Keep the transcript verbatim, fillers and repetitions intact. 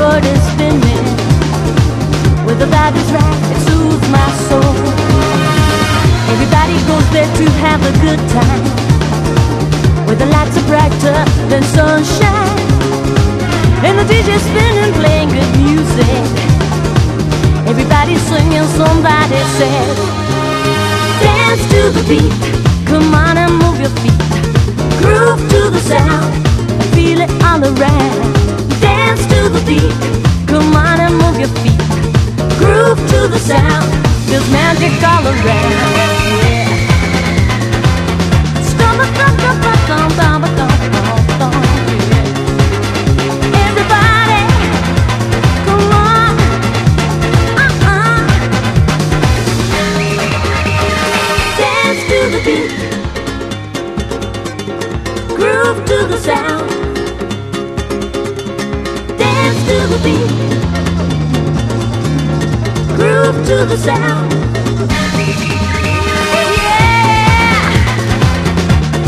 world is spinning. With the body's right, it soothes my soul. Everybody goes there to have a good time, where the lights are brighter than sunshine, and the D J's spinning, playing good music. Everybody's singing, somebody said, dance to the beat, come on and move your feet. Groove to the sound, feel it all around. Dance to the beat, come on and move your feet. Groove to the sound, there's magic all around. Yeah. Stomp, stomp, stomp, stomp, stomp, stomp, stomp, stomp, yeah. Everybody, come on, uh-uh. Dance to the beat, groove to the sound. Dance to the beat, groove to the sound.